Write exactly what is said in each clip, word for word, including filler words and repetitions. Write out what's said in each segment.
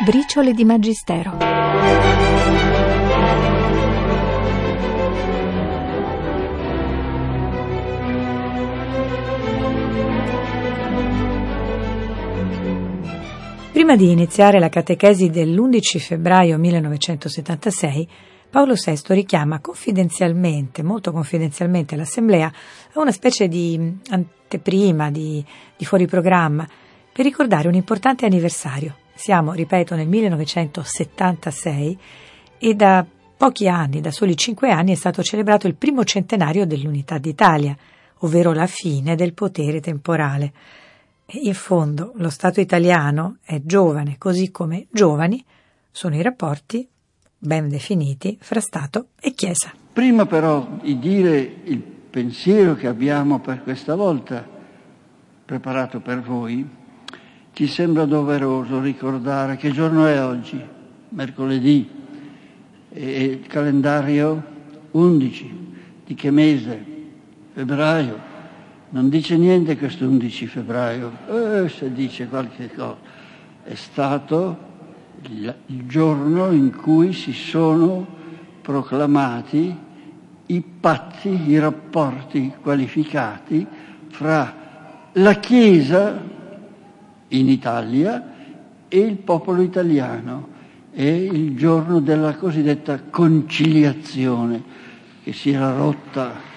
Briciole di Magistero. Prima di iniziare la catechesi dell'undici febbraio millenovecentosettantasei, Paolo sesto richiama confidenzialmente, molto confidenzialmente, l'Assemblea a una specie di anteprima, di, di fuoriprogramma, per ricordare un importante anniversario. Siamo, ripeto, nel millenovecentosettantasei e da pochi anni, da soli cinque anni, è stato celebrato il primo centenario dell'Unità d'Italia, ovvero la fine del potere temporale. E in fondo lo Stato italiano è giovane, così come giovani sono i rapporti ben definiti fra Stato e Chiesa. Prima però di dire il pensiero che abbiamo per questa volta preparato per voi, ci sembra doveroso ricordare che giorno è oggi, mercoledì, e il calendario undici, di che mese? Febbraio. Non dice niente questo undici febbraio, eh, se dice qualche cosa. È stato il, il giorno in cui si sono proclamati i patti, i rapporti qualificati fra la Chiesa in Italia e il popolo italiano. È il giorno della cosiddetta conciliazione che si era rotta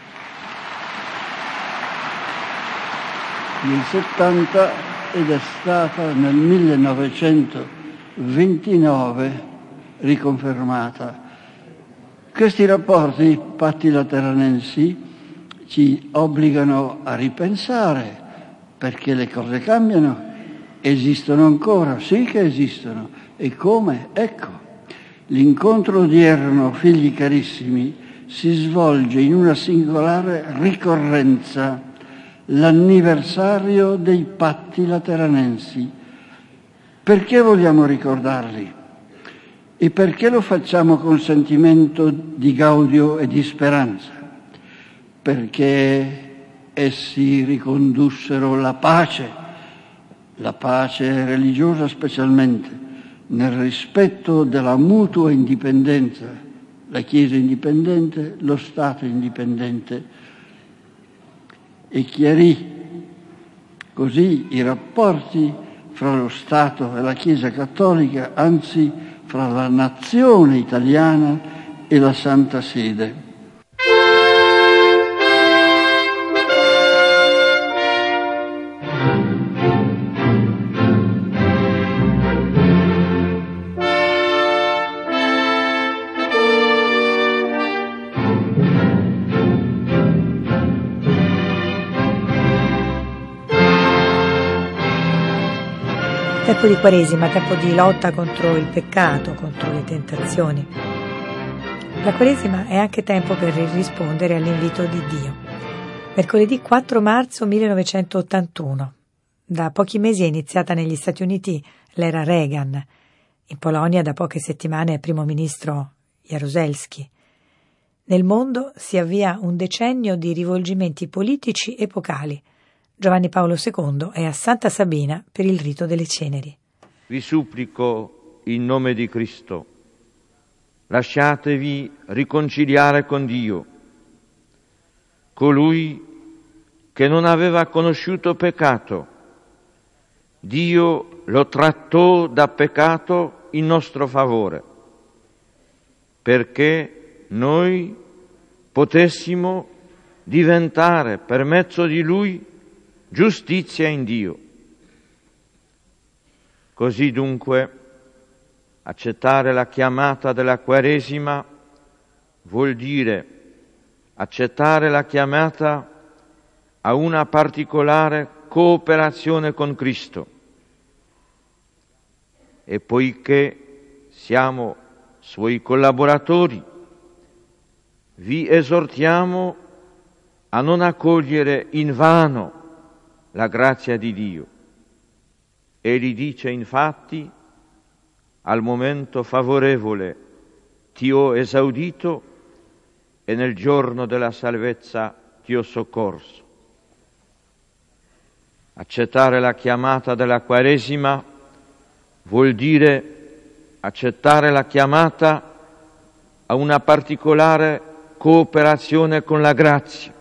nel settanta ed è stata nel millenovecentoventinove riconfermata. Questi rapporti, i patti lateranensi, ci obbligano a ripensare perché le cose cambiano, esistono ancora, sì che esistono, e come? Ecco, l'incontro odierno, figli carissimi, si svolge in una singolare ricorrenza, l'anniversario dei patti lateranensi. Perché vogliamo ricordarli? E perché lo facciamo con sentimento di gaudio e di speranza? Perché essi ricondussero la pace, la pace religiosa specialmente, nel rispetto della mutua indipendenza, la Chiesa indipendente, lo Stato indipendente, e chiarì così i rapporti fra lo Stato e la Chiesa cattolica, anzi fra la nazione italiana e la Santa Sede. Tempo di Quaresima, tempo di lotta contro il peccato, contro le tentazioni. La Quaresima è anche tempo per rispondere all'invito di Dio. Mercoledì quattro marzo millenovecentottantuno. Da pochi mesi è iniziata negli Stati Uniti l'era Reagan. In Polonia da poche settimane è primo ministro Jaruzelski. Nel mondo si avvia un decennio di rivolgimenti politici epocali. Giovanni Paolo secondo è a Santa Sabina per il rito delle ceneri. Vi supplico in nome di Cristo, lasciatevi riconciliare con Dio, colui che non aveva conosciuto peccato. Dio lo trattò da peccato in nostro favore, perché noi potessimo diventare per mezzo di Lui giustizia in Dio. Così dunque accettare la chiamata della Quaresima vuol dire accettare la chiamata a una particolare cooperazione con Cristo. E poiché siamo Suoi collaboratori, vi esortiamo a non accogliere invano la grazia di Dio. Egli dice infatti: al momento favorevole ti ho esaudito e nel giorno della salvezza ti ho soccorso. Accettare la chiamata della Quaresima vuol dire accettare la chiamata a una particolare cooperazione con la grazia.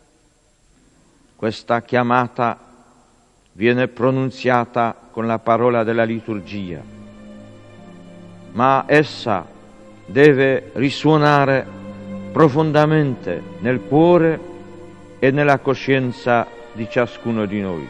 Questa chiamata viene pronunziata con la parola della liturgia, ma essa deve risuonare profondamente nel cuore e nella coscienza di ciascuno di noi.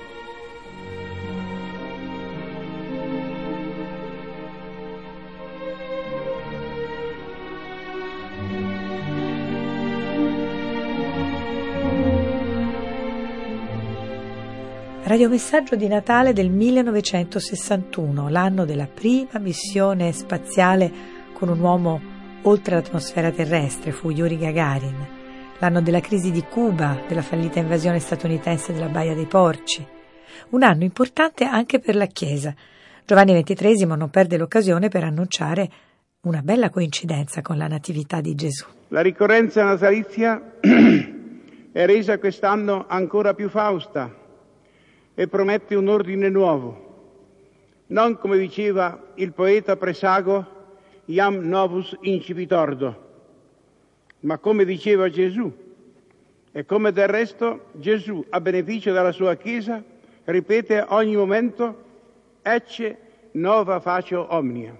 Radiomessaggio di Natale del millenovecentosessantuno, l'anno della prima missione spaziale con un uomo oltre l'atmosfera terrestre, fu Yuri Gagarin. L'anno della crisi di Cuba, della fallita invasione statunitense della Baia dei Porci. Un anno importante anche per la Chiesa. Giovanni ventitreesimo non perde l'occasione per annunciare una bella coincidenza con la Natività di Gesù. La ricorrenza natalizia è resa quest'anno ancora più fausta e promette un ordine nuovo. Non come diceva il poeta Presago, iam novus incipit ordo, ma come diceva Gesù, e come del resto Gesù, a beneficio della sua Chiesa, ripete a ogni momento, ecce nova facio omnia.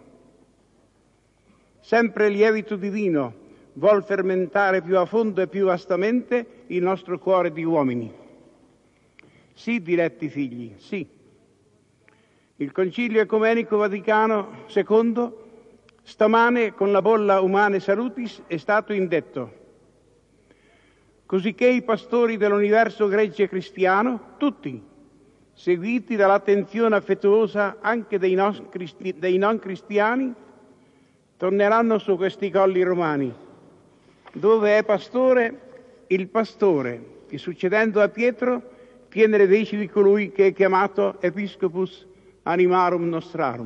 Sempre il lievito divino vuol fermentare più a fondo e più vastamente il nostro cuore di uomini. Sì, diletti figli, sì. Il Concilio Ecumenico Vaticano secondo stamane con la bolla Humane Salutis è stato indetto: cosicché i pastori dell'universo gregge cristiano, tutti, seguiti dall'attenzione affettuosa anche dei non, cristi- dei non cristiani, torneranno su questi colli romani, dove è pastore il pastore, che succedendo a Pietro tiene le veci di colui che è chiamato Episcopus Animarum Nostrarum.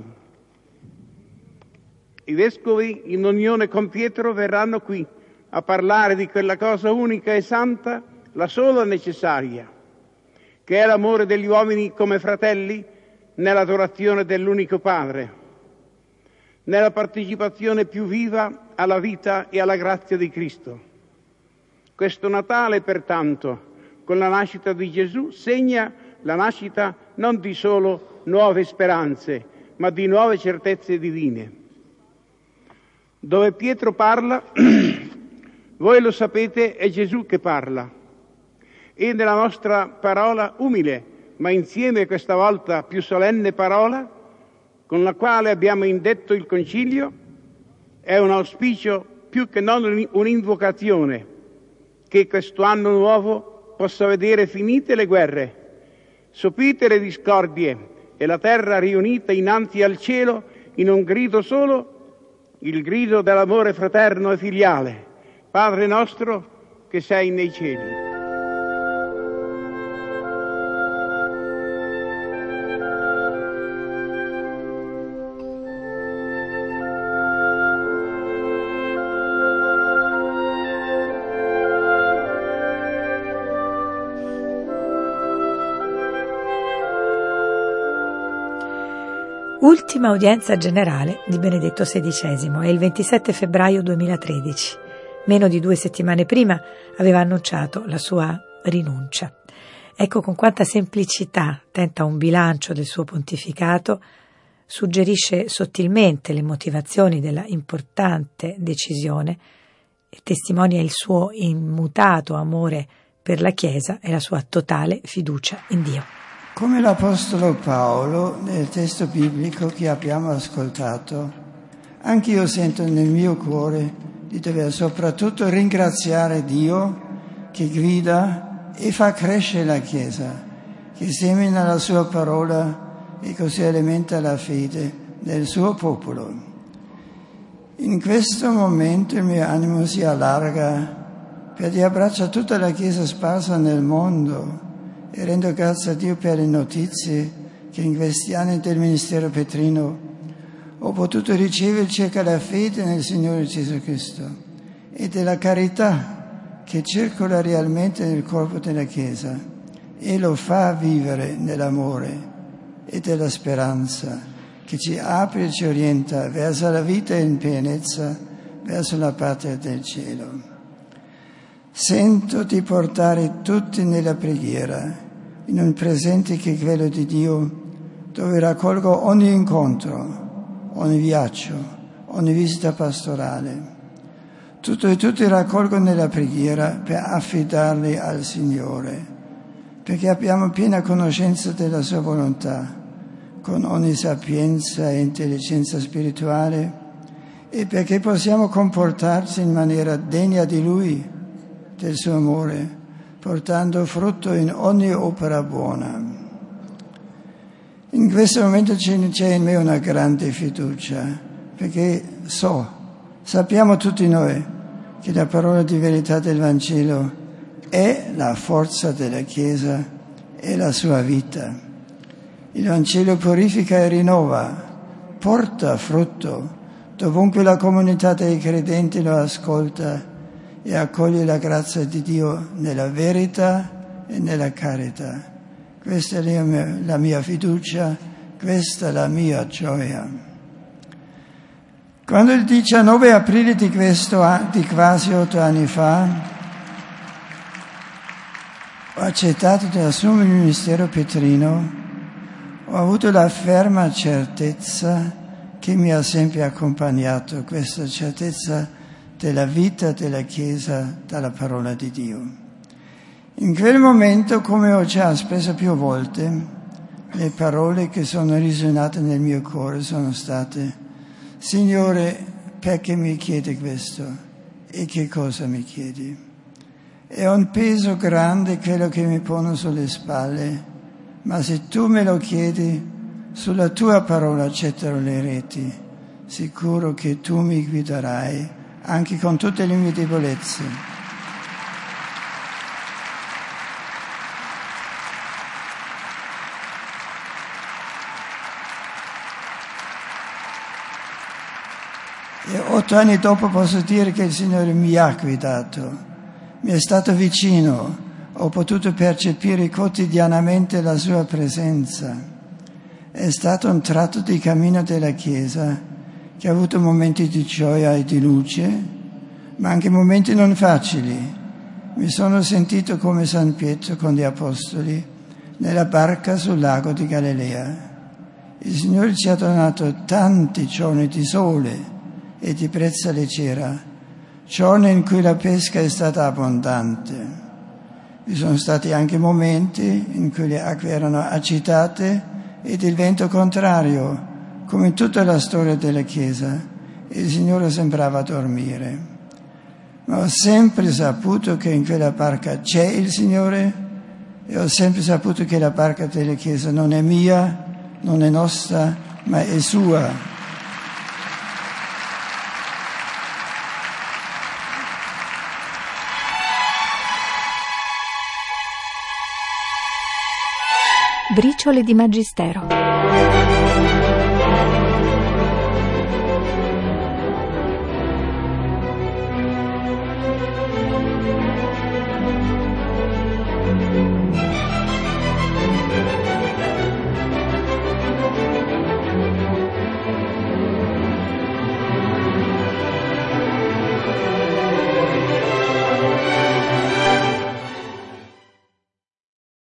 I vescovi, in unione con Pietro, verranno qui a parlare di quella cosa unica e santa, la sola necessaria, che è l'amore degli uomini come fratelli nell'adorazione dell'unico Padre, nella partecipazione più viva alla vita e alla grazia di Cristo. Questo Natale, pertanto, con la nascita di Gesù, segna la nascita non di solo nuove speranze, ma di nuove certezze divine. Dove Pietro parla, voi lo sapete, è Gesù che parla. E nella nostra parola umile, ma insieme questa volta più solenne parola, con la quale abbiamo indetto il Concilio, è un auspicio più che non un'invocazione, che questo anno nuovo possa vedere finite le guerre, sopite le discordie e la terra riunita innanzi al cielo in un grido solo, il grido dell'amore fraterno e filiale. Padre nostro che sei nei cieli. Ultima udienza generale di Benedetto sedicesimo, è il ventisette febbraio duemilatredici. Meno di due settimane prima aveva annunciato la sua rinuncia. Ecco con quanta semplicità tenta un bilancio del suo pontificato, suggerisce sottilmente le motivazioni della importante decisione e testimonia il suo immutato amore per la Chiesa e la sua totale fiducia in Dio. Come l'Apostolo Paolo, nel testo biblico che abbiamo ascoltato, anch'io sento nel mio cuore di dover soprattutto ringraziare Dio che guida e fa crescere la Chiesa, che semina la sua parola e così alimenta la fede del suo popolo. In questo momento il mio animo si allarga perché abbraccia tutta la Chiesa sparsa nel mondo, e rendo grazie a Dio per le notizie che in questi anni del ministero petrino ho potuto ricevere circa la fede nel Signore Gesù Cristo e della carità che circola realmente nel corpo della Chiesa e lo fa vivere nell'amore e della speranza che ci apre e ci orienta verso la vita in pienezza, verso la patria del cielo. Sento di portare tutti nella preghiera, in un presente che è quello di Dio, dove raccolgo ogni incontro, ogni viaggio, ogni visita pastorale. Tutto e tutti raccolgo nella preghiera per affidarli al Signore, perché abbiamo piena conoscenza della sua volontà, con ogni sapienza e intelligenza spirituale, e perché possiamo comportarci in maniera degna di Lui, del suo amore, portando frutto in ogni opera buona. In questo momento c'è in me una grande fiducia, perché so, sappiamo tutti noi, che la parola di verità del Vangelo è la forza della Chiesa, è la sua vita. Il Vangelo purifica e rinnova, porta frutto, dovunque la comunità dei credenti lo ascolta e accoglie la grazia di Dio nella verità e nella carità. Questa è la mia, la mia fiducia, questa è la mia gioia. Quando il diciannove aprile di questo anno, di quasi otto anni fa, ho accettato di assumere il ministero petrino, ho avuto la ferma certezza che mi ha sempre accompagnato, questa certezza della vita della Chiesa dalla parola di Dio. In quel momento, come ho già espresso più volte, le parole che sono risuonate nel mio cuore sono state: Signore, perché mi chiedi questo? E che cosa mi chiedi? È un peso grande quello che mi pone sulle spalle, ma se tu me lo chiedi, sulla tua parola getterò le reti, sicuro che tu mi guiderai, anche con tutte le mie debolezze. E otto anni dopo posso dire che il Signore mi ha guidato, mi è stato vicino, ho potuto percepire quotidianamente la sua presenza. È stato un tratto di cammino della Chiesa che ha avuto momenti di gioia e di luce, ma anche momenti non facili. Mi sono sentito come San Pietro con gli Apostoli nella barca sul lago di Galilea. Il Signore ci ha donato tanti giorni di sole e di brezza leggera, giorni in cui la pesca è stata abbondante. Vi sono stati anche momenti in cui le acque erano agitate ed il vento contrario, come in tutta la storia della Chiesa, e il Signore sembrava dormire. Ma ho sempre saputo che in quella barca c'è il Signore e ho sempre saputo che la barca della Chiesa non è mia, non è nostra, ma è sua. Briciole di Magistero.